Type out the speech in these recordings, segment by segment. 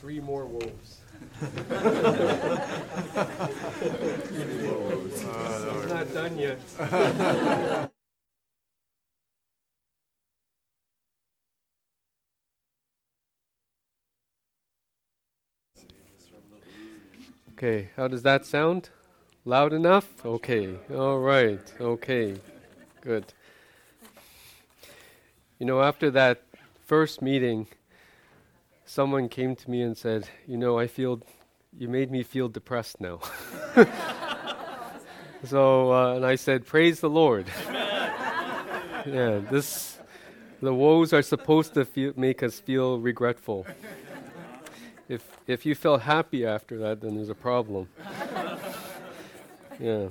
3 more woes. He's not done yet. Okay, how does that sound? Loud enough? Okay, all right, okay, good. You know, after that first meeting, someone came to me and said, you made me feel depressed now. So, and I said, praise the Lord. Yeah, the woes are supposed to make us feel regretful. If you felt happy after that, then there's a problem. Yeah.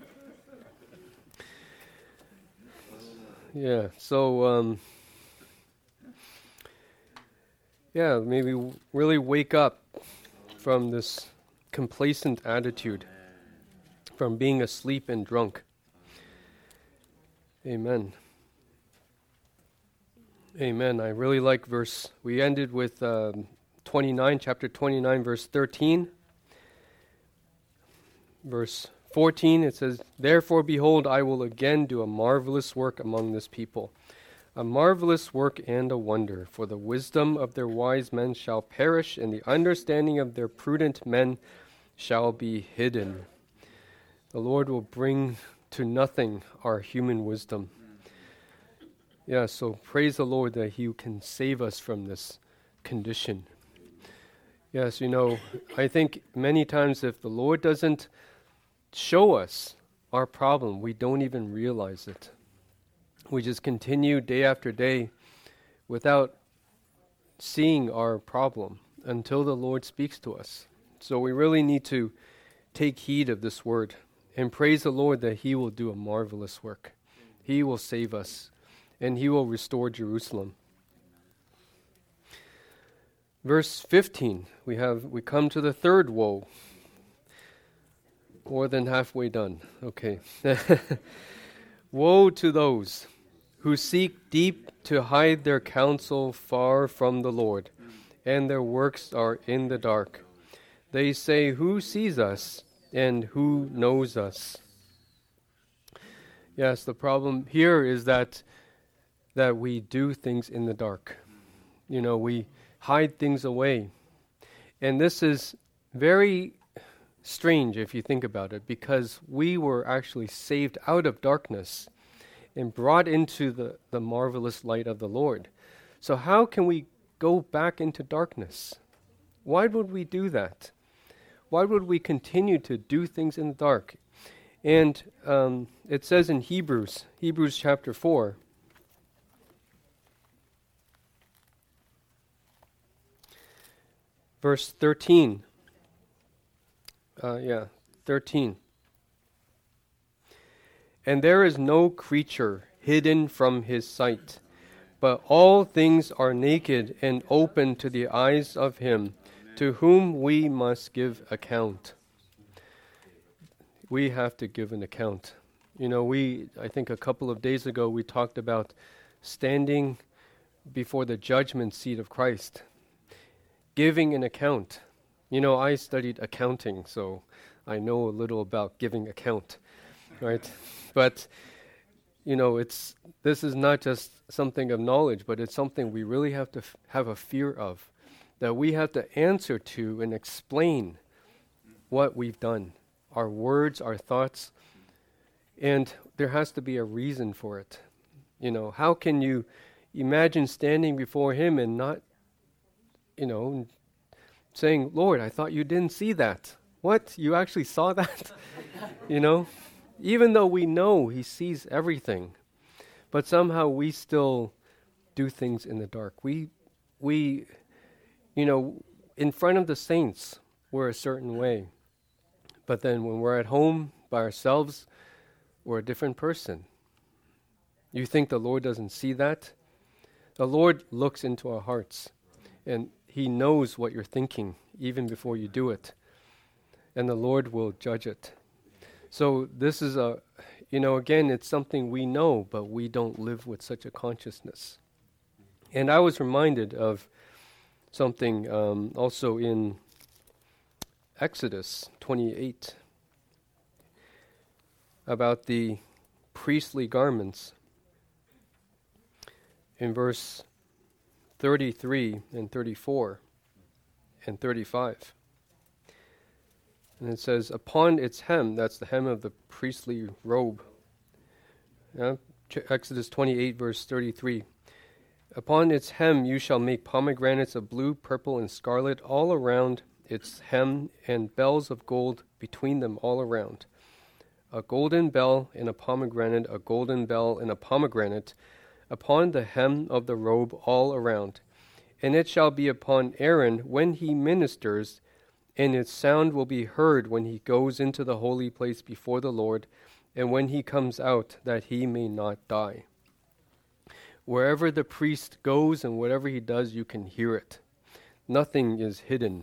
Yeah, so, maybe really wake up from this complacent attitude, from being asleep and drunk. Amen. Amen. I really like we ended with 29, chapter 29, verse 13. Verse 14, it says, "Therefore, behold, I will again do a marvelous work among this people, a marvelous work and a wonder. For the wisdom of their wise men shall perish, and the understanding of their prudent men shall be hidden." The Lord will bring to nothing our human wisdom. Yeah, so praise the Lord that He can save us from this condition. Yes, I think many times if the Lord doesn't show us our problem, we don't even realize it. We just continue day after day without seeing our problem until the Lord speaks to us. So we really need to take heed of this word and praise the Lord that He will do a marvelous work. He will save us and He will restore Jerusalem. Verse 15, we come to the third woe. More than halfway done. Okay. Woe to those who seek deep to hide their counsel far from the Lord, and their works are in the dark. They say, "Who sees us, and who knows us?" Yes, the problem here is that we do things in the dark. We hide things away. And this is very strange if you think about it, because we were actually saved out of darkness and brought into the marvelous light of the Lord. So how can we go back into darkness? Why would we do that? Why would we continue to do things in the dark? And it says in Hebrews chapter 4, verse 13. 13. "And there is no creature hidden from His sight, but all things are naked and open to the eyes of Him, to whom we must give account." We have to give an account. I think a couple of days ago we talked about standing before the judgment seat of Christ, giving an account. I studied accounting, so I know a little about giving account, right? But, this is not just something of knowledge, but it's something we really have to have a fear of, that we have to answer to and explain what we've done, our words, our thoughts, and there has to be a reason for it. How can you imagine standing before Him and not, saying, "Lord, I thought you didn't see that." What? You actually saw that? Even though we know He sees everything, but somehow we still do things in the dark. We in front of the saints, we're a certain way. But then when we're at home by ourselves, we're a different person. You think the Lord doesn't see that? The Lord looks into our hearts, and He knows what you're thinking even before you do it. And the Lord will judge it. So this is again, it's something we know, but we don't live with such a consciousness. And I was reminded of something also in Exodus 28 about the priestly garments. In verse 33 and 34 and 35. And it says, upon its hem, that's the hem of the priestly robe. Exodus 28, verse 33. Upon its hem you shall make pomegranates of blue, purple, and scarlet all around its hem, and bells of gold between them all around. A golden bell and a pomegranate, a golden bell and a pomegranate, upon the hem of the robe all around. And it shall be upon Aaron when he ministers, and its sound will be heard when he goes into the holy place before the Lord, and when he comes out, that he may not die. Wherever the priest goes and whatever he does, you can hear it. Nothing is hidden.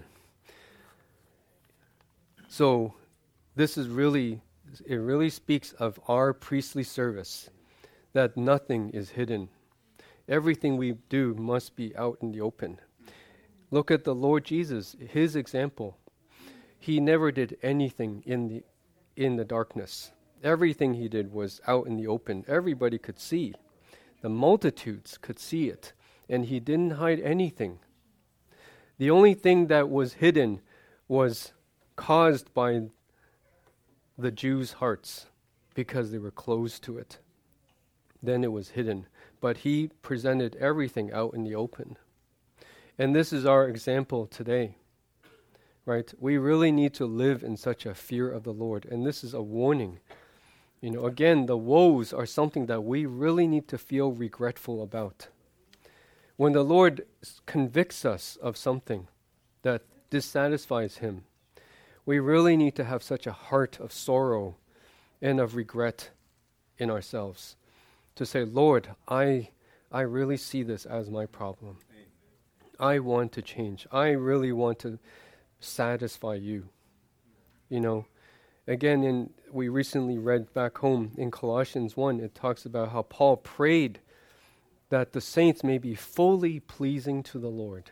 So this is really, it really speaks of our priestly service, that nothing is hidden. Everything we do must be out in the open. Look at the Lord Jesus, his example. He never did anything in the darkness. Everything he did was out in the open. Everybody could see. The multitudes could see it, and he didn't hide anything. The only thing that was hidden was caused by the Jews' hearts, because they were closed to it. Then it was hidden. But he presented everything out in the open. And this is our example today, right? We really need to live in such a fear of the Lord. And this is a warning. You know, again, the woes are something that we really need to feel regretful about. When the Lord convicts us of something that dissatisfies him, we really need to have such a heart of sorrow and of regret in ourselves. To say, Lord, I really see this as my problem. I want to change. I really want to satisfy you. You know, again, we recently read back home in Colossians 1, it talks about how Paul prayed that the saints may be fully pleasing to the Lord.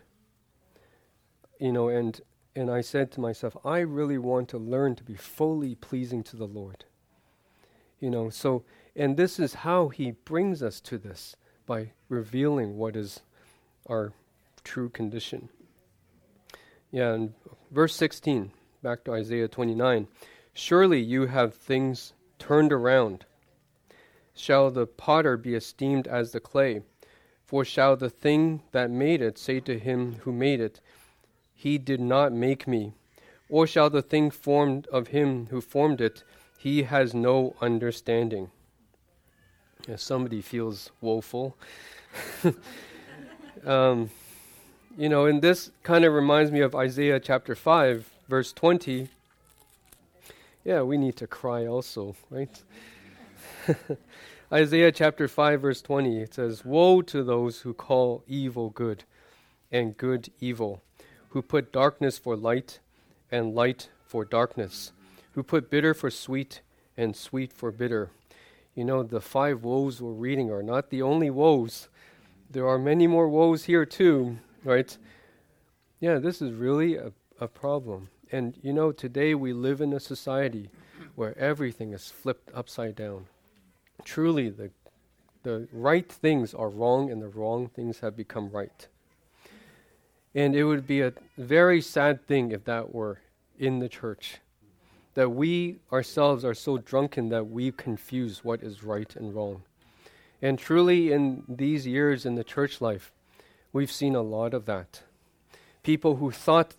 You know, and I said to myself, I really want to learn to be fully pleasing to the Lord. You know, so, and this is how he brings us to this, by revealing what is our true condition. Yeah, and verse 16, back to Isaiah 29. Surely you have things turned around. Shall the potter be esteemed as the clay? For shall the thing that made it say to him who made it, he did not make me? Or shall the thing formed of him who formed it, he has no understanding? If somebody feels woeful. You know, and this kind of reminds me of Isaiah chapter 5, verse 20. Yeah, we need to cry also, right? Isaiah chapter 5, verse 20, it says, woe to those who call evil good and good evil, who put darkness for light and light for darkness, who put bitter for sweet and sweet for bitter. You know, the 5 woes we're reading are not the only woes. There are many more woes here too, right? Yeah, this is really a problem. And you know, today we live in a society where everything is flipped upside down. Truly, the right things are wrong and the wrong things have become right. And it would be a very sad thing if that were in the church. That we ourselves are so drunken that we confuse what is right and wrong. And truly in these years in the church life, we've seen a lot of that. People who thought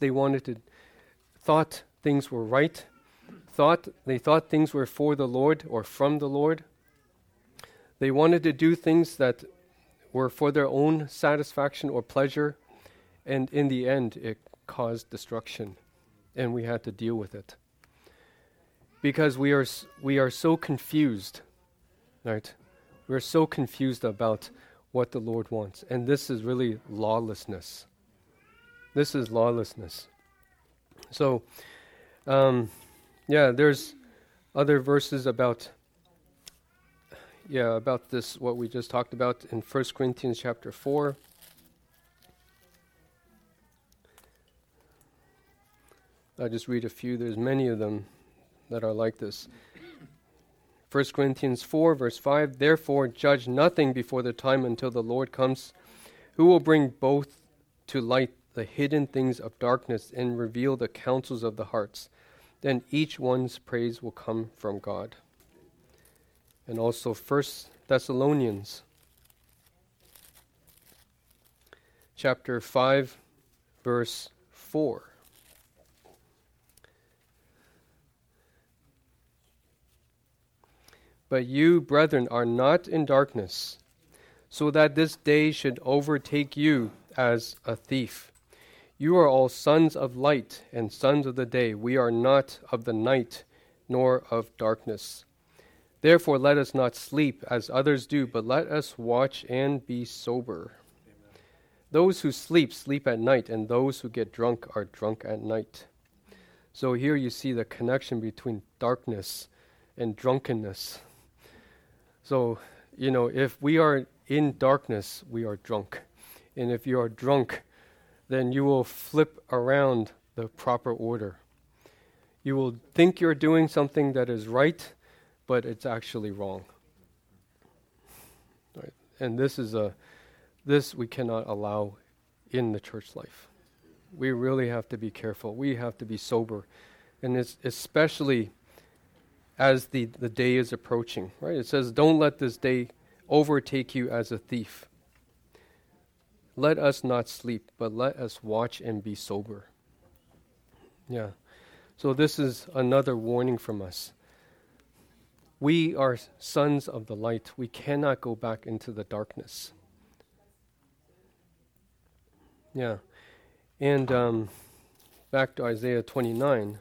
things were right, thought things were for the Lord or from the Lord. They wanted to do things that were for their own satisfaction or pleasure, and in the end it caused destruction, and we had to deal with it. Because we are so confused, right? We're so confused about what the Lord wants. And this is really lawlessness. This is lawlessness. So, there's other verses about this, what we just talked about in 1 Corinthians chapter 4. I just read a few. There's many of them that are like this. 1 Corinthians 4, verse 5, therefore judge nothing before the time until the Lord comes, who will bring both to light the hidden things of darkness and reveal the counsels of the hearts. Then each one's praise will come from God. And also 1 Thessalonians chapter 5, verse 4. But you, brethren, are not in darkness, so that this day should overtake you as a thief. You are all sons of light and sons of the day. We are not of the night, nor of darkness. Therefore let us not sleep as others do, but let us watch and be sober. Amen. Those who sleep, sleep at night, and those who get drunk are drunk at night. So here you see the connection between darkness and drunkenness. So, if we are in darkness, we are drunk. And if you are drunk, then you will flip around the proper order. You will think you're doing something that is right, but it's actually wrong. Right? And this we cannot allow in the church life. We really have to be careful. We have to be sober. And it's especially as the day is approaching, right? It says, don't let this day overtake you as a thief. Let us not sleep, but let us watch and be sober. Yeah. So this is another warning from us. We are sons of the light. We cannot go back into the darkness. Yeah. And back to Isaiah 29.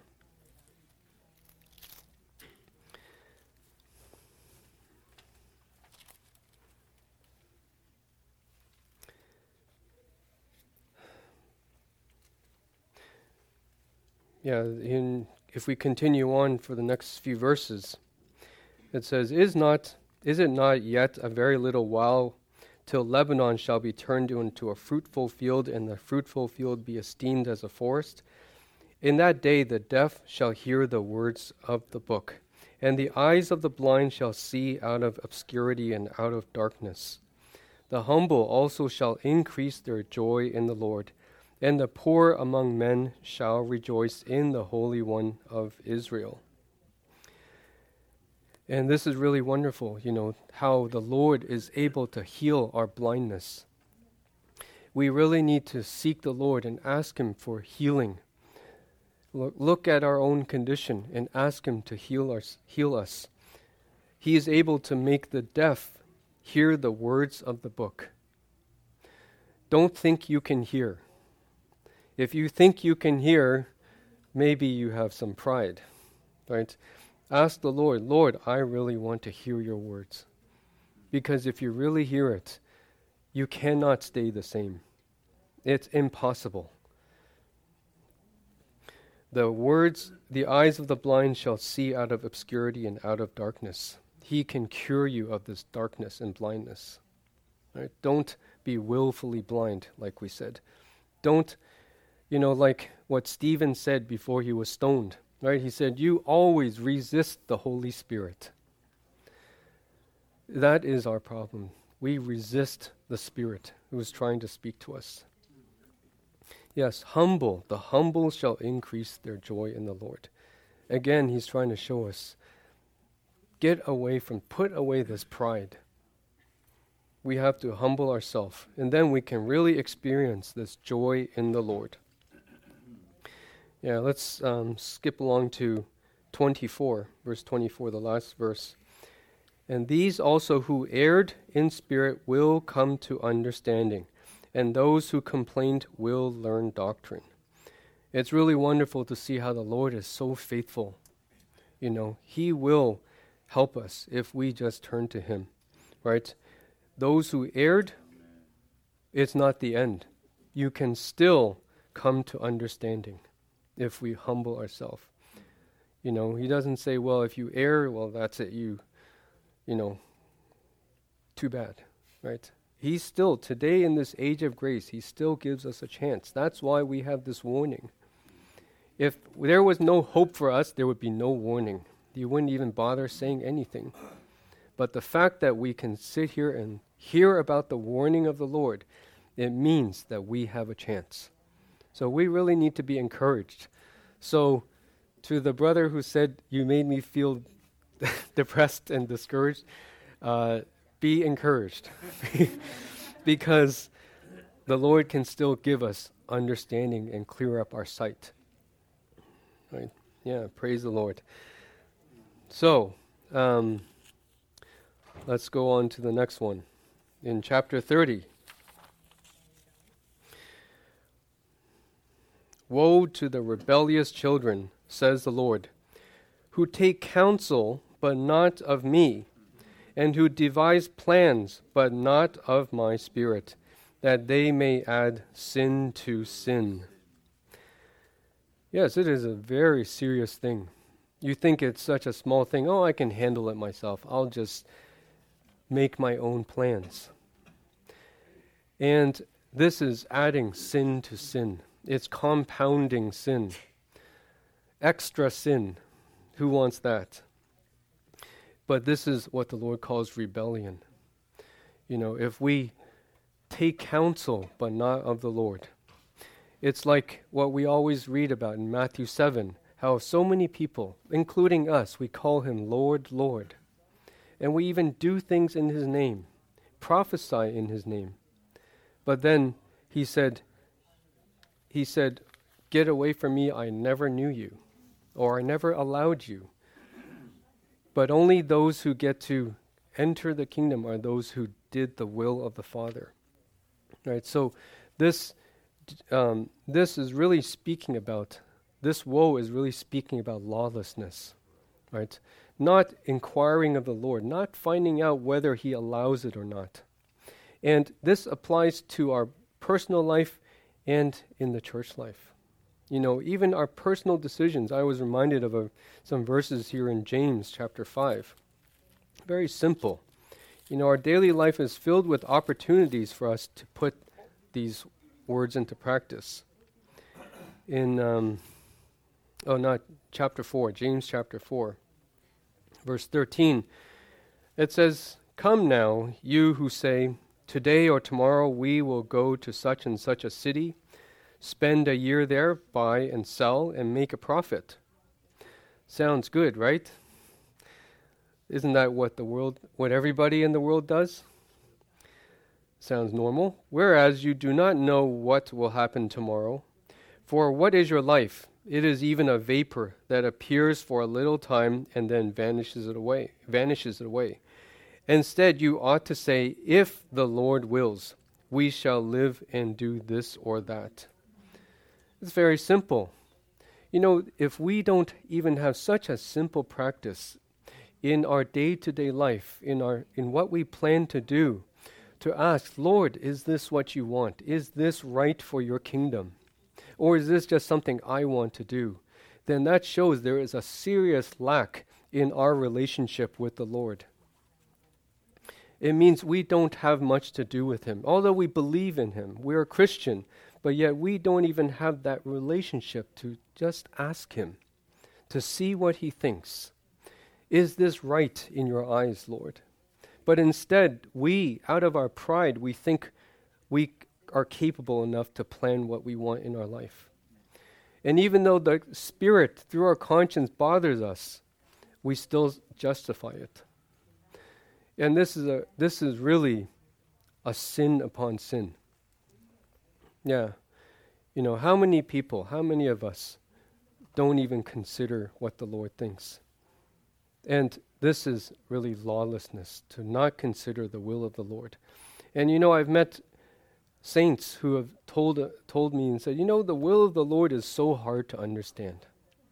Yeah, if we continue on for the next few verses, it says, Is it not yet a very little while till Lebanon shall be turned into a fruitful field, and the fruitful field be esteemed as a forest? In that day the deaf shall hear the words of the book, and the eyes of the blind shall see out of obscurity and out of darkness. The humble also shall increase their joy in the Lord, and the poor among men shall rejoice in the Holy One of Israel. And this is really wonderful, how the Lord is able to heal our blindness. We really need to seek the Lord and ask Him for healing. Look at our own condition and ask Him to heal us. He is able to make the deaf hear the words of the book. Don't think you can hear. If you think you can hear, maybe you have some pride, right? Ask the Lord, Lord, I really want to hear your words. Because if you really hear it, you cannot stay the same. It's impossible. The eyes of the blind shall see out of obscurity and out of darkness. He can cure you of this darkness and blindness. Right? Don't be willfully blind, like we said. Don't, like what Stephen said before he was stoned. Right? He said, you always resist the Holy Spirit. That is our problem. We resist the Spirit who is trying to speak to us. Yes, the humble shall increase their joy in the Lord. Again, He's trying to show us, put away this pride. We have to humble ourselves, and then we can really experience this joy in the Lord. Yeah, let's skip along to 24, verse 24, the last verse. And these also who erred in spirit will come to understanding, and those who complained will learn doctrine. It's really wonderful to see how the Lord is so faithful. He will help us if we just turn to Him, right? Those who erred, it's not the end. You can still come to understanding if we humble ourselves. He doesn't say, well, if you err, well, that's it. Too bad, right? He's still, today in this age of grace, He still gives us a chance. That's why we have this warning. If there was no hope for us, there would be no warning. You wouldn't even bother saying anything. But the fact that we can sit here and hear about the warning of the Lord, it means that we have a chance. So we really need to be encouraged. So to the brother who said, you made me feel depressed and discouraged, be encouraged. Because the Lord can still give us understanding and clear up our sight. Right? Yeah, praise the Lord. So, let's go on to the next one. In chapter 30. Woe to the rebellious children, says the Lord, who take counsel, but not of me, and who devise plans, but not of my Spirit, that they may add sin to sin. Yes, it is a very serious thing. You think it's such a small thing. Oh, I can handle it myself. I'll just make my own plans. And this is adding sin to sin. It's compounding sin. Extra sin. Who wants that? But this is what the Lord calls rebellion. You know, if we take counsel but not of the Lord. It's like what we always read about in Matthew 7, how so many people, including us, we call him Lord, Lord. And we even do things in his name, prophesy in his name. But then he said, get away from me, I never knew you, or I never allowed you. But only those who get to enter the kingdom are those who did the will of the Father. Right? So this is really speaking about, this woe is really speaking about lawlessness. Right? Not inquiring of the Lord, not finding out whether he allows it or not. And this applies to our personal life and in the church life. You know, even our personal decisions. I was reminded of some verses here in James chapter 5. Very simple. You know, our daily life is filled with opportunities for us to put these words into practice. In, chapter 4, James chapter 4, verse 13, it says, "Come now, you who say, today or tomorrow we will go to such and such a city, spend a year there, buy and sell, and make a profit." Sounds good, right? Isn't that what everybody in the world does? Sounds normal. "Whereas you do not know what will happen tomorrow. For what is your life? It is even a vapor that appears for a little time and then vanishes away. Instead, you ought to say, if the Lord wills, we shall live and do this or that." It's very simple. You know, if we don't even have such a simple practice in our day-to-day life, in what we plan to do, to ask, Lord, is this what you want? Is this right for your kingdom? Or is this just something I want to do? Then that shows there is a serious lack in our relationship with the Lord. It means we don't have much to do with him. Although we believe in him, we're a Christian, but yet we don't even have that relationship to just ask him, to see what he thinks. Is this right in your eyes, Lord? But instead, we, out of our pride, we think we are capable enough to plan what we want in our life. And even though the Spirit, through our conscience, bothers us, we still justify it. And this is really a sin upon sin. Yeah. You know, how many of us don't even consider what the Lord thinks? And this is really lawlessness, to not consider the will of the Lord. And you know, I've met saints who have told me and said, you know, the will of the Lord is so hard to understand.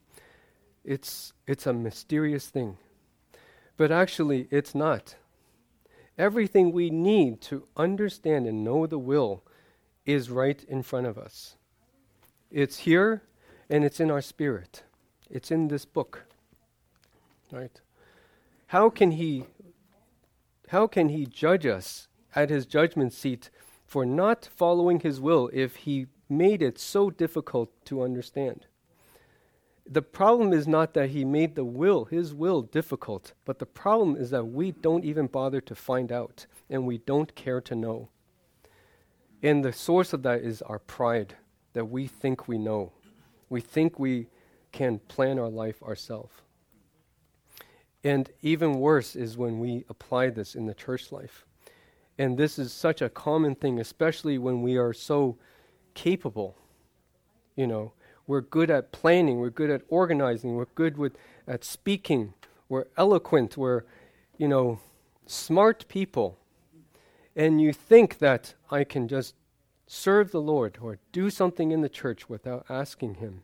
It's a mysterious thing. But actually, it's not. Everything we need to understand and know the will is right in front of us. It's here, and it's in our spirit. It's in this book. Right? How can he judge us at his judgment seat for not following his will if he made it so difficult to understand? the problem is not that he made his will difficult, but the problem is that we don't even bother to find out, and we don't care to know. And the source of that is our pride, that we think we know. We think we can plan our life ourselves. And even worse is when we apply this in the church life. And this is such a common thing, especially when we are so capable. We're good at planning, we're good at organizing, we're good at speaking, we're eloquent, we're, smart people. And you think that I can just serve the Lord or do something in the church without asking him.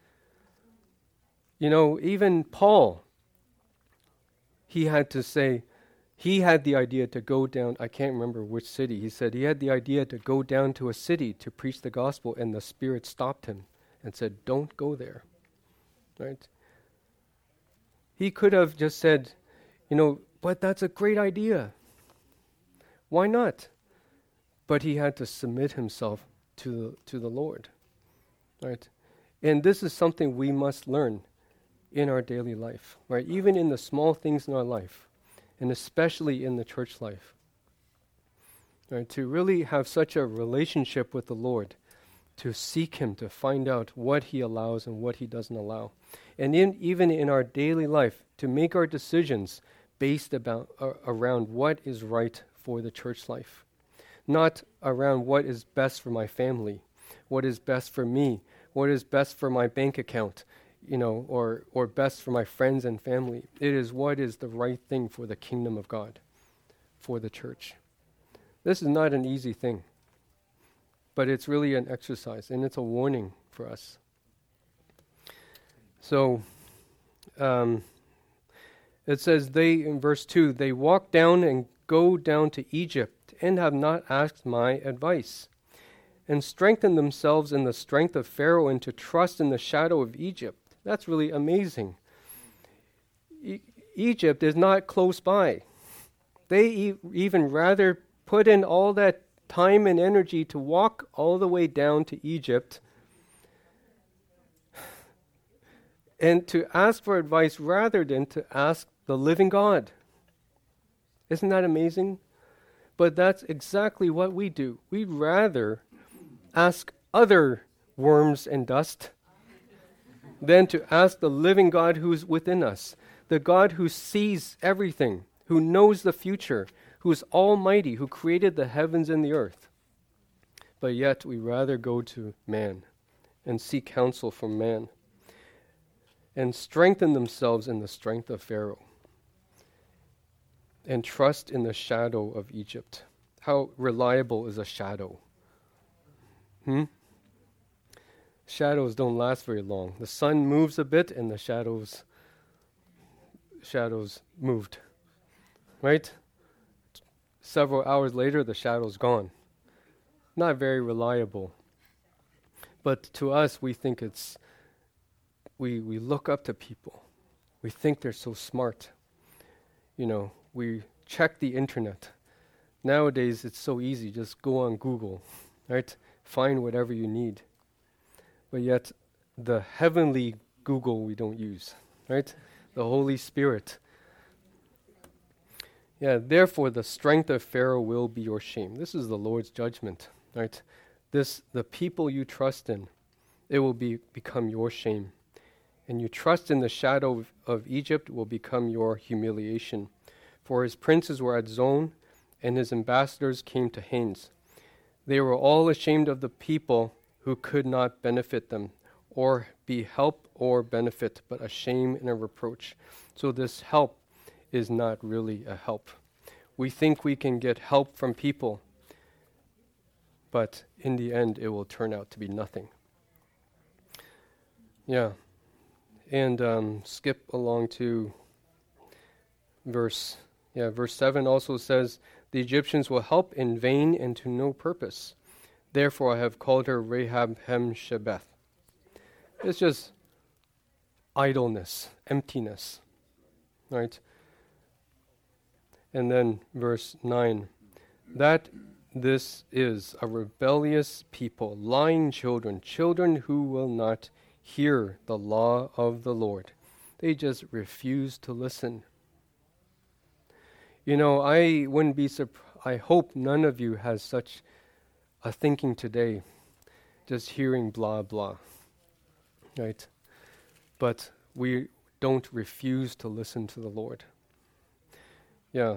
Even Paul, he had the idea to go down, I can't remember which city. He said he had the idea to go down to a city to preach the gospel, and the Spirit stopped him and said, don't go there. Right? He could have just said, but that's a great idea. Why not? But he had to submit himself to the Lord. Right? And this is something we must learn in our daily life, right? Even in the small things in our life, and especially in the church life. Right? To really have such a relationship with the Lord, to seek him, to find out what he allows and what he doesn't allow. And even in our daily life, to make our decisions based around what is right for the church life. Not around what is best for my family, what is best for me, what is best for my bank account, or best for my friends and family. It is what is the right thing for the kingdom of God, for the church. This is not an easy thing, but it's really an exercise, and it's a warning for us. So, it says in verse 2, they walk down and go down to Egypt and have not asked my advice, and strengthen themselves in the strength of Pharaoh and to trust in the shadow of Egypt. That's really amazing. Egypt is not close by. They even rather put in all that time and energy to walk all the way down to Egypt and to ask for advice rather than to ask the living God. Isn't that amazing? But that's exactly what we do. We'd rather ask other worms and dust than to ask the living God who's within us, the God who sees everything, who knows the future, who is almighty, who created the heavens and the earth. But yet we rather go to man and seek counsel from man and strengthen themselves in the strength of Pharaoh and trust in the shadow of Egypt. How reliable is a shadow? Shadows don't last very long. The sun moves a bit and the shadows moved. Right? Several hours later, the shadow's gone. Not very reliable. But to us, we think we look up to people. We think they're so smart. We check the internet. Nowadays, it's so easy. Just go on Google, right? Find whatever you need. But yet, the heavenly Google we don't use, right? The Holy Spirit. Yeah, therefore the strength of Pharaoh will be your shame. This is the Lord's judgment, right? The people you trust in, it will become your shame. And you trust in the shadow of Egypt will become your humiliation. For his princes were at Zon, and his ambassadors came to Hanes. They were all ashamed of the people who could not benefit them, or be help or benefit, but a shame and a reproach. So this help is not really a help. We think we can get help from people, but in the end it will turn out to be nothing. Yeah. And skip along to verse 7 also says, the Egyptians will help in vain and to no purpose. Therefore I have called her Rahab Hem-Shebeth. It's just idleness, emptiness, right? And then verse 9, that this is a rebellious people, lying children who will not hear the law of the Lord. They just refuse to listen. I wouldn't be surprised. I hope none of you has such a thinking today, just hearing blah, blah, right? But we don't refuse to listen to the Lord. Yeah.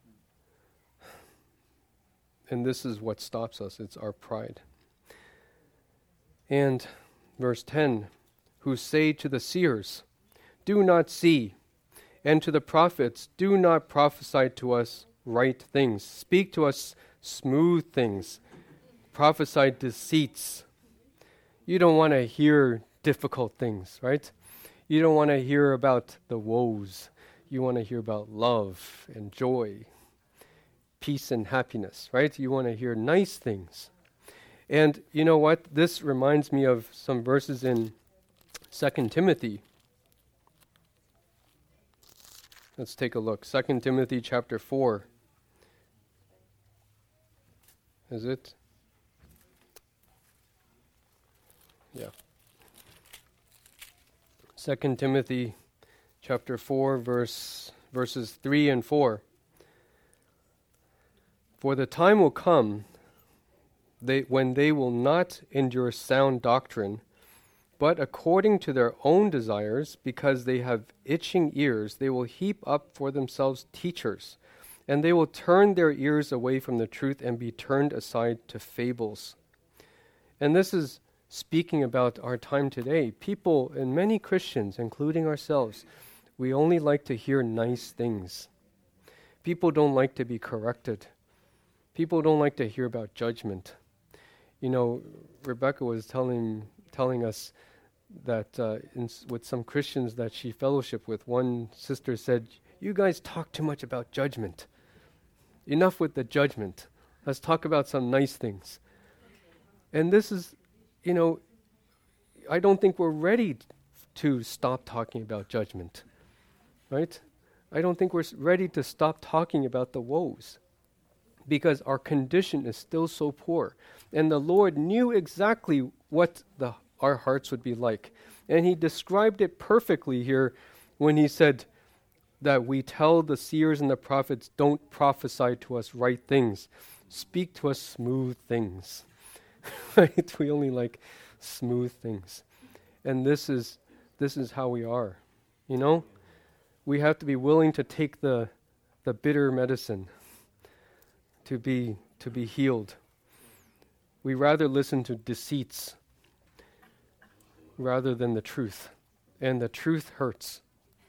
And this is what stops us. It's our pride. And verse 10, who say to the seers, do not see, and to the prophets, do not prophesy to us right things. Speak to us smooth things. Prophesy deceits. You don't want to hear difficult things, right? You don't want to hear about the woes. You want to hear about love and joy, peace and happiness, right? You want to hear nice things. And you know what? This reminds me of some verses in 2 Timothy. Let's take a look. 2 Timothy chapter 4. Is it? Yeah. 2 Timothy chapter 4, verses 3 and 4. For the time will come when they will not endure sound doctrine, but according to their own desires, because they have itching ears, they will heap up for themselves teachers, and they will turn their ears away from the truth and be turned aside to fables. And this is speaking about our time today. People, and many Christians, including ourselves, we only like to hear nice things. People don't like to be corrected. People don't like to hear about judgment. Rebecca was telling us that with some Christians that she fellowshiped with, one sister said, "You guys talk too much about judgment. Enough with the judgment. Let's talk about some nice things." And this is, I don't think we're ready to stop talking about judgment, right? I don't think we're ready to stop talking about the woes, because our condition is still so poor. And the Lord knew exactly what our hearts would be like. And he described it perfectly here when he said that we tell the seers and the prophets, don't prophesy to us right things. Speak to us smooth things. Right? We only like smooth things. And this is how we are. We have to be willing to take the bitter medicine to be healed. We rather listen to deceits rather than the truth. And the truth hurts.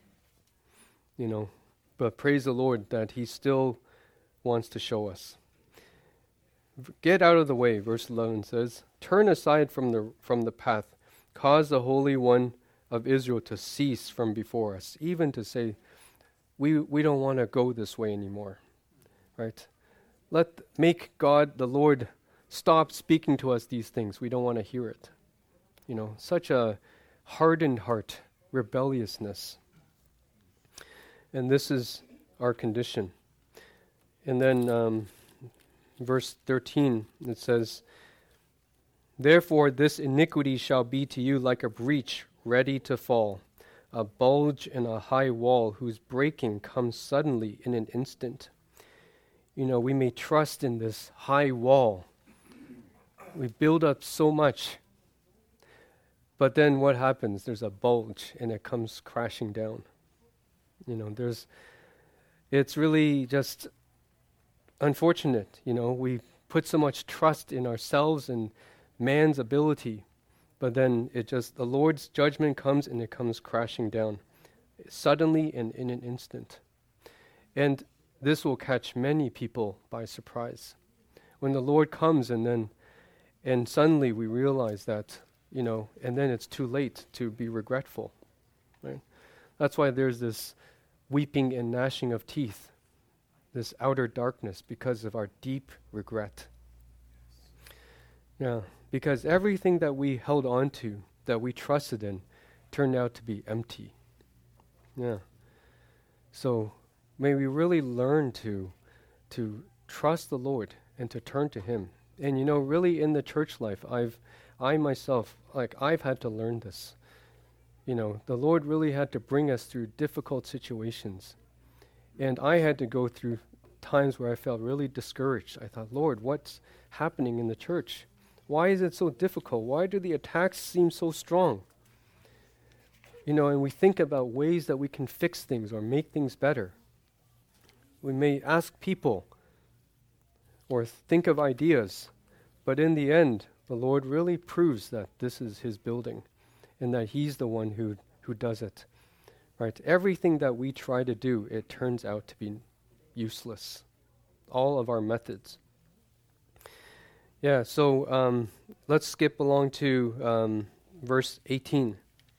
But praise the Lord that he still wants to show us. Get out of the way, verse 11 says, turn aside from the path, cause the Holy One of Israel to cease from before us, even to say, we don't want to go this way anymore, right? Make God, the Lord, stop speaking to us these things. We don't want to hear it. Such a hardened heart, rebelliousness. And this is our condition. And then verse 13, it says, therefore this iniquity shall be to you like a breach ready to fall, a bulge in a high wall whose breaking comes suddenly in an instant. We may trust in this high wall. We build up so much. But then what happens? There's a bulge and it comes crashing down. It's really just unfortunate. We put so much trust in ourselves and man's ability, but then the Lord's judgment comes and it comes crashing down suddenly and in an instant. And this will catch many people by surprise. When the Lord comes and suddenly we realize that, and then it's too late to be regretful, right? That's why there's this weeping and gnashing of teeth, this outer darkness, because of our deep regret. Yeah, because everything that we held on to, that we trusted in, turned out to be empty. Yeah. So may we really learn to trust the Lord and to turn to him. And really in the church life, I've had to learn this. the Lord really had to bring us through difficult situations. And I had to go through times where I felt really discouraged. I thought, Lord, what's happening in the church? Why is it so difficult? Why do the attacks seem so strong? And we think about ways that we can fix things or make things better. We may ask people or think of ideas, but in the end, the Lord really proves that this is his building and that he's the one who does it. Right? Everything that we try to do, it turns out to be useless. All of our methods. Yeah, so let's skip along to verse 18.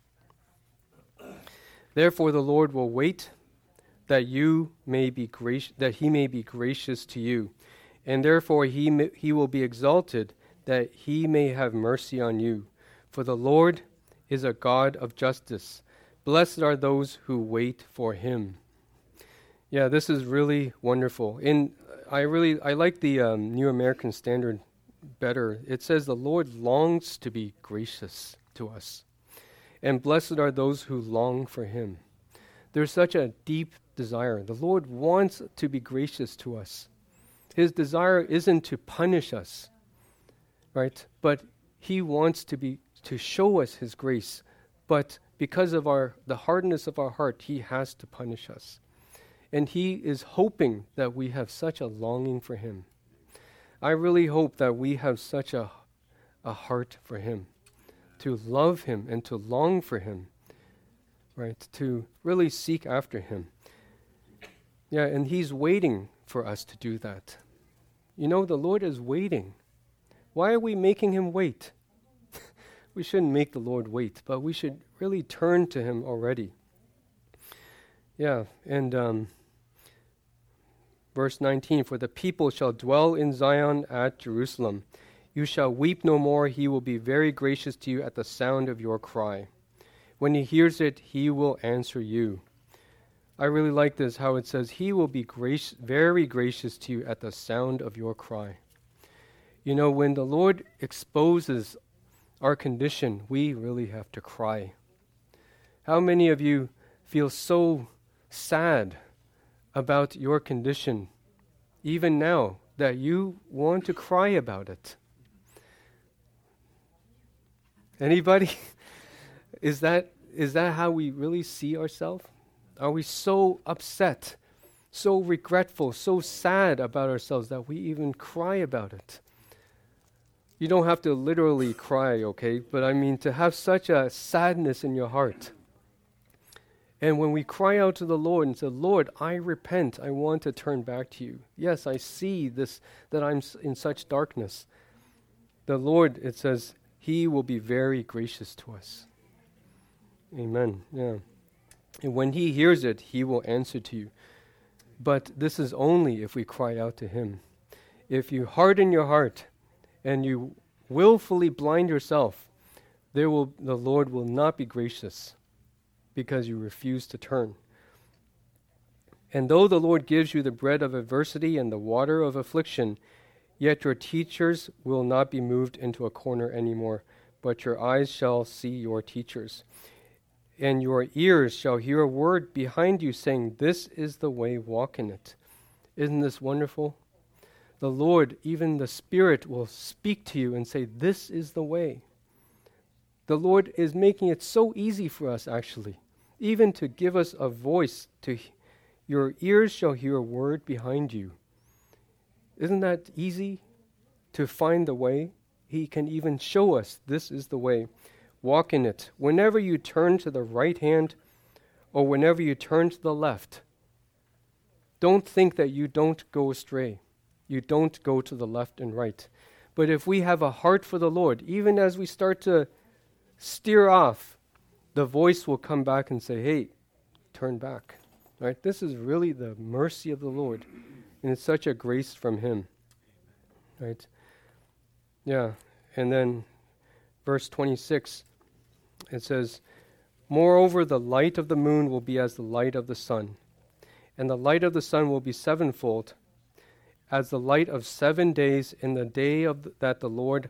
Therefore the Lord will wait that he may be gracious to you, and therefore he will be exalted that he may have mercy on you. For the Lord is a God of justice. Blessed are those who wait for him. Yeah, this is really wonderful. I like the New American Standard better. It says the Lord longs to be gracious to us. And blessed are those who long for him. There's such a deep desire. The Lord wants to be gracious to us. His desire isn't to punish us, right? But he wants to show us his grace. But because of the hardness of our heart, he has to punish us. And he is hoping that we have such a longing for him. I really hope that we have such a heart for him, to love him and to long for him, right? To really seek after him. Yeah, and he's waiting for us to do that. The Lord is waiting. Why are we making him wait? We shouldn't make the Lord wait, but we should really turn to him already. Yeah, and verse 19, for the people shall dwell in Zion at Jerusalem. You shall weep no more. He will be very gracious to you at the sound of your cry. When he hears it, he will answer you. I really like this, how it says, he will be very gracious to you at the sound of your cry. When the Lord exposes our condition, we really have to cry. How many of you feel so sad about your condition, even now, that you want to cry about it? Anybody? Is that how we really see ourselves? Are we so upset, so regretful, so sad about ourselves that we even cry about it? You don't have to literally cry, okay? But I mean to have such a sadness in your heart. And when we cry out to the Lord and say, Lord, I repent, I want to turn back to you. Yes, I see this, that I'm in such darkness. The Lord, it says, he will be very gracious to us. Amen. Yeah. And when he hears it, he will answer to you. But this is only if we cry out to him. If you harden your heart and you willfully blind yourself, the Lord will not be gracious because you refuse to turn. And though the Lord gives you the bread of adversity and the water of affliction, yet your teachers will not be moved into a corner anymore, but your eyes shall see your teachers. And your ears shall hear a word behind you saying, this is the way, walk in it. Isn't this wonderful? The Lord, even the Spirit, will speak to you and say, this is the way. The Lord is making it so easy for us, actually, even to give us a voice. Your ears shall hear a word behind you. Isn't that easy to find the way? He can even show us this is the way. Walk in it. Whenever you turn to the right hand or whenever you turn to the left, don't think that you don't go astray. You don't go to the left and right. But if we have a heart for the Lord, even as we start to steer off, the voice will come back and say, hey, turn back. Right? This is really the mercy of the Lord. And it's such a grace from him. Right? Yeah. And then verse 26, it says, moreover, the light of the moon will be as the light of the sun, and the light of the sun will be sevenfold, as the light of 7 days in the day that the Lord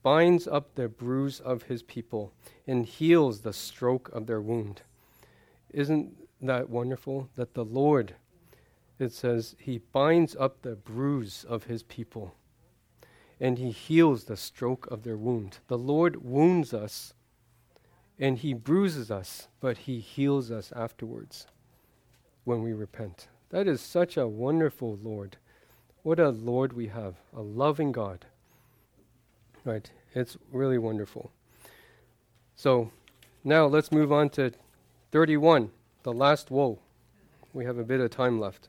binds up the bruise of his people and heals the stroke of their wound. Isn't that wonderful? That the Lord, it says, he binds up the bruise of his people and he heals the stroke of their wound. The Lord wounds us and he bruises us, but he heals us afterwards when we repent. That is such a wonderful Lord. What a Lord we have, a loving God. Right? It's really wonderful. So now let's move on to 31, the last woe. We have a bit of time left.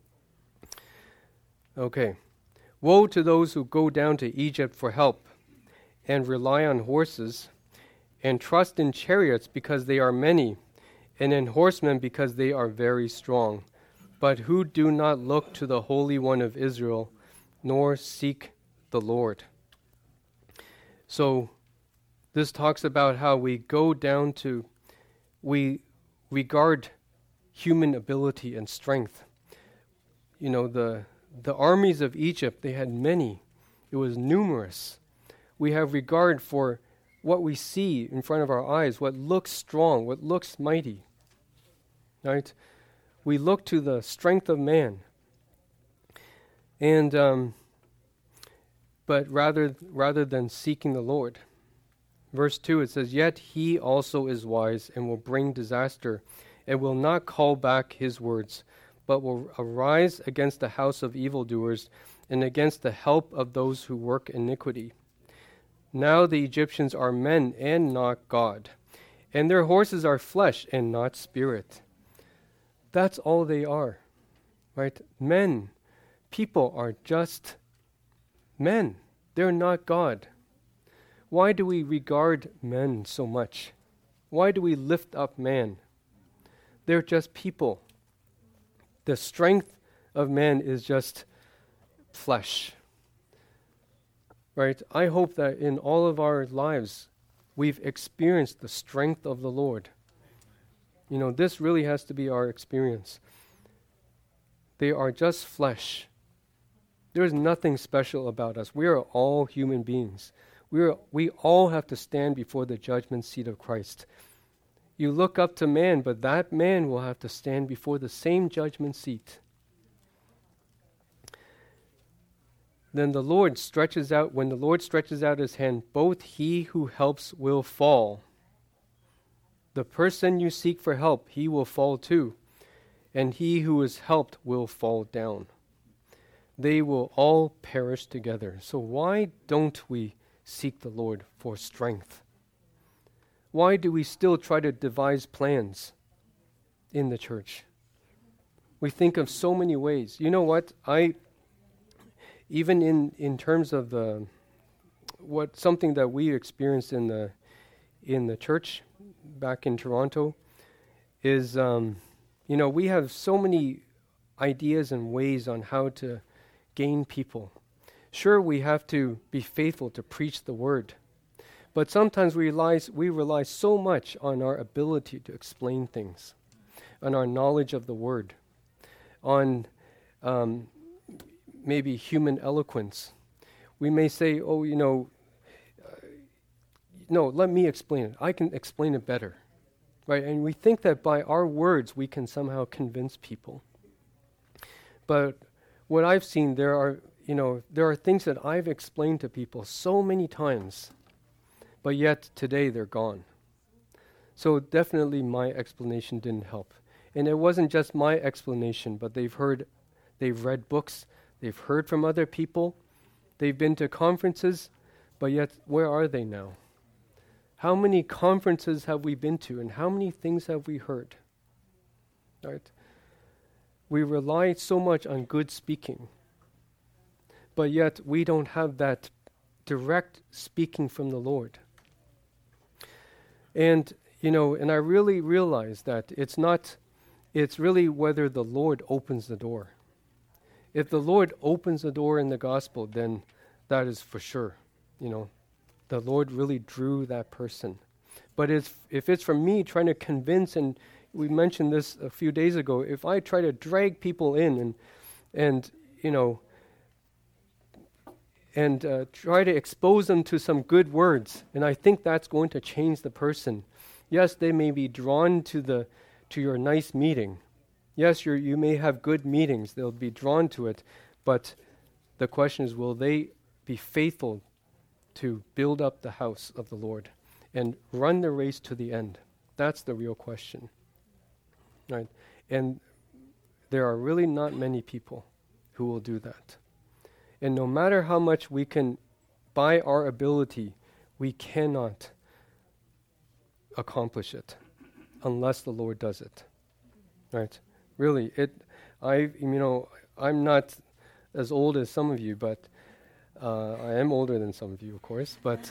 Okay. Woe to those who go down to Egypt for help and rely on horses and trust in chariots because they are many and in horsemen because they are very strong, but who do not look to the Holy One of Israel nor seek the Lord. So this talks about how we go down to, we regard human ability and strength. You know, the armies of Egypt, they had many. It was numerous. We have regard for what we see in front of our eyes, what looks strong, what looks mighty. Right? We look to the strength of man. And but rather than seeking the Lord. Verse 2, it says, "Yet he also is wise and will bring disaster and will not call back his words, but will arise against the house of evildoers and against the help of those who work iniquity. Now the Egyptians are men and not God, and their horses are flesh and not spirit." That's all they are, right? Men. People are just men. They're not God. Why do we regard men so much? Why do we lift up man? They're just people. The strength of man is just flesh. Right? I hope that in all of our lives, we've experienced the strength of the Lord. You know, this really has to be our experience. They are just flesh. There is nothing special about us. We are all human beings. We all have to stand before the judgment seat of Christ. You look up to man, but that man will have to stand before the same judgment seat. Then when the Lord stretches out his hand, both he who helps will fall. The person you seek for help, he will fall too, and he who is helped will fall down. They will all perish together. So why don't we seek the Lord for strength? Why do we still try to devise plans in the church? We think of so many ways. You know what? Even in terms of something that we experienced in the church back in Toronto is, we have so many ideas and ways on how to gain people. Sure, we have to be faithful to preach the word, but sometimes we rely so much on our ability to explain things, on our knowledge of the word, on maybe human eloquence. We may say, no, let me explain it. I can explain it better. Right? And we think that by our words we can somehow convince people. But what I've seen, there are things that I've explained to people so many times, but yet today they're gone. So definitely my explanation didn't help. And it wasn't just my explanation, but they've read books, they've heard from other people, they've been to conferences, but yet where are they now? How many conferences have we been to, and how many things have we heard? Right? We rely so much on good speaking, but yet we don't have that direct speaking from the Lord. And, and I really realize that it's really whether the Lord opens the door. If the Lord opens the door in the gospel, then that is for sure, the Lord really drew that person. But if it's from me trying to convince, and we mentioned this a few days ago, if I try to drag people in and and try to expose them to some good words. And I think that's going to change the person. Yes, they may be drawn to your nice meeting. Yes, you may have good meetings. They'll be drawn to it. But the question is, will they be faithful to build up the house of the Lord and run the race to the end? That's the real question. Right? And there are really not many people who will do that. And no matter how much we can, by our ability, we cannot accomplish it unless the Lord does it. Right? Really, I'm not as old as some of you, but I am older than some of you, of course. But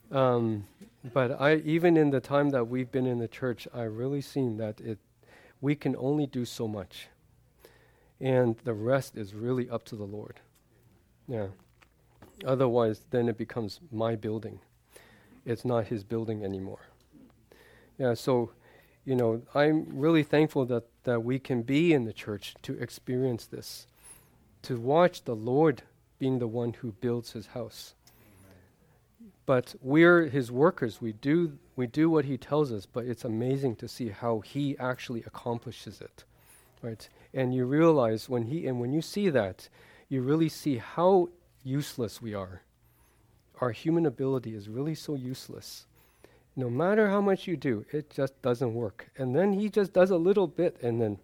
I, even in the time that we've been in the church, I really seen that we can only do so much, and the rest is really up to the Lord. Yeah. Otherwise, then it becomes my building. It's not His building anymore. Yeah. So, I'm really thankful that we can be in the church to experience this, to watch the Lord being the one who builds His house. Amen. But we're His workers. We do what He tells us, but it's amazing to see how He actually accomplishes it, right? And you realize when you see that, you really see how useless we are. Our human ability is really so useless. No matter how much you do, it just doesn't work. And then He just does a little bit, and then,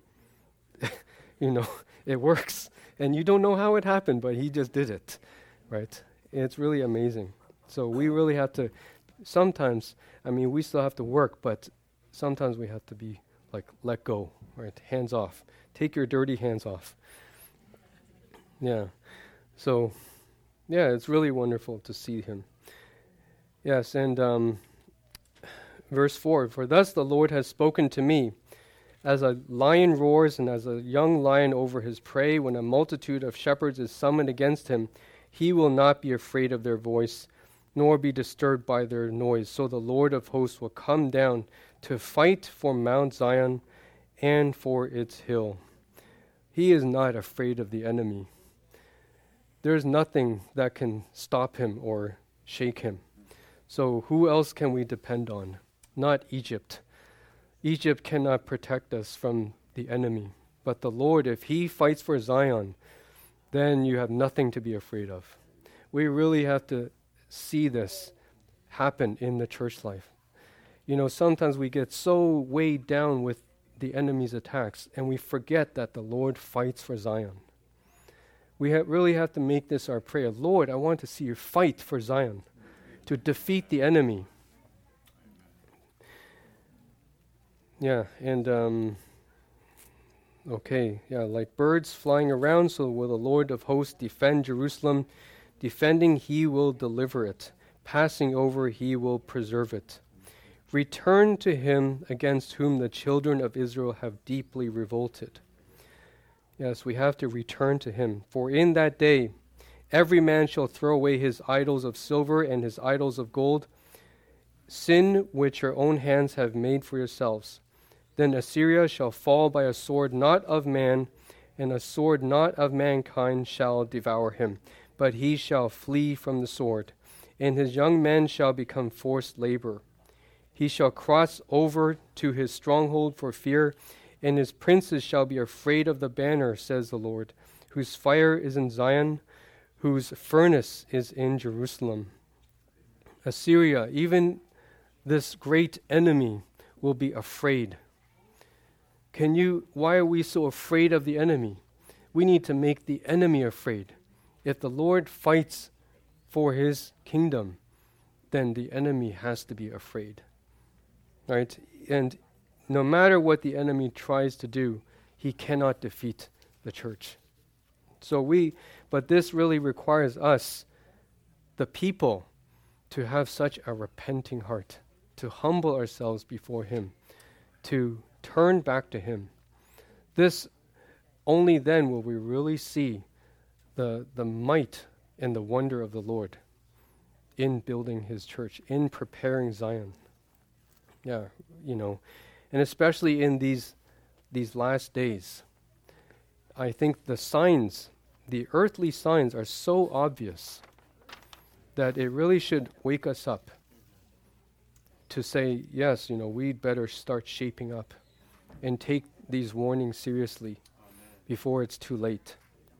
it works. And you don't know how it happened, but He just did it, right? It's really amazing. So we really have to, sometimes, we still have to work, but sometimes we have to be like, let go, right? Hands off. Take your dirty hands off. Yeah. So, yeah, it's really wonderful to see Him. Yes, and verse 4, "For thus the Lord has spoken to me, as a lion roars and as a young lion over his prey, when a multitude of shepherds is summoned against him, he will not be afraid of their voice, nor be disturbed by their noise. So the Lord of hosts will come down to fight for Mount Zion and for its hill." He is not afraid of the enemy. There's nothing that can stop Him or shake Him. So who else can we depend on? Not Egypt. Egypt cannot protect us from the enemy. But the Lord, if He fights for Zion, then you have nothing to be afraid of. We really have to see this happen in the church life. Sometimes we get so weighed down with the enemy's attacks, and we forget that the Lord fights for Zion. We really have to make this our prayer. Lord, I want to see You fight for Zion, to defeat the enemy. Yeah, and like birds flying around, so will the Lord of hosts defend Jerusalem. Defending, He will deliver it. Passing over, He will preserve it. Return to Him against whom the children of Israel have deeply revolted. Yes, we have to return to Him. For in that day, every man shall throw away his idols of silver and his idols of gold, sin which your own hands have made for yourselves. Then Assyria shall fall by a sword not of man, and a sword not of mankind shall devour him, but he shall flee from the sword, and his young men shall become forced labor. He shall cross over to his stronghold for fear, and his princes shall be afraid of the banner, says the Lord, whose fire is in Zion, whose furnace is in Jerusalem. Assyria, even this great enemy, will be afraid. Why are we so afraid of the enemy? We need to make the enemy afraid. If the Lord fights for His kingdom, then the enemy has to be afraid. Right? And no matter what the enemy tries to do, he cannot defeat the church. But this really requires us, the people, to have such a repenting heart, to humble ourselves before Him, to turn back to Him. Only then will we really see the might and the wonder of the Lord in building His church, in preparing Zion. Yeah, and especially in these last days, I think the earthly signs are so obvious. that it really should wake us up to say, yes, we'd better start shaping up and take these warnings seriously before it's too late.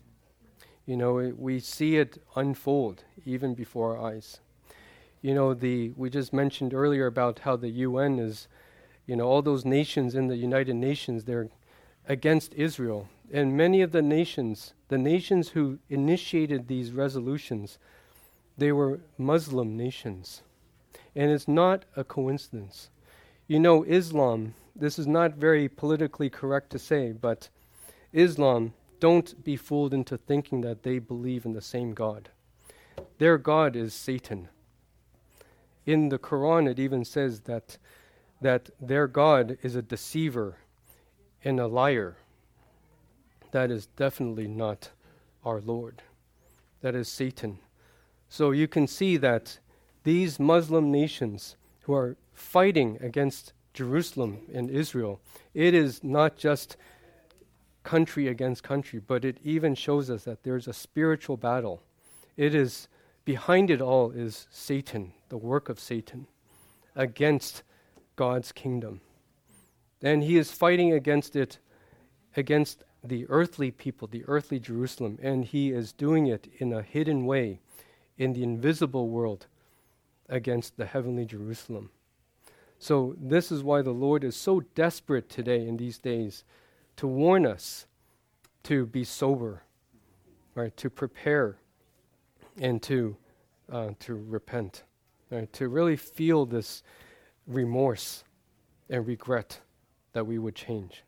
We see it unfold even before our eyes. We just mentioned earlier about how the UN is, all those nations in the United Nations, they're against Israel. And many of the nations who initiated these resolutions, they were Muslim nations. And it's not a coincidence. Islam, this is not very politically correct to say, but Islam, don't be fooled into thinking that they believe in the same God. Their God is Satan. In the Quran, it even says that their God is a deceiver and a liar. That is definitely not our Lord. That is Satan. So you can see that these Muslim nations who are fighting against Jerusalem and Israel, it is not just country against country, but it even shows us that there's a spiritual battle. Behind it all is Satan, the work of Satan, against God's kingdom. And he is fighting against it, against the earthly people, the earthly Jerusalem, and he is doing it in a hidden way, in the invisible world, against the heavenly Jerusalem. So this is why the Lord is so desperate today in these days to warn us to be sober, right? To prepare and to repent, right? To really feel this remorse and regret that we would change.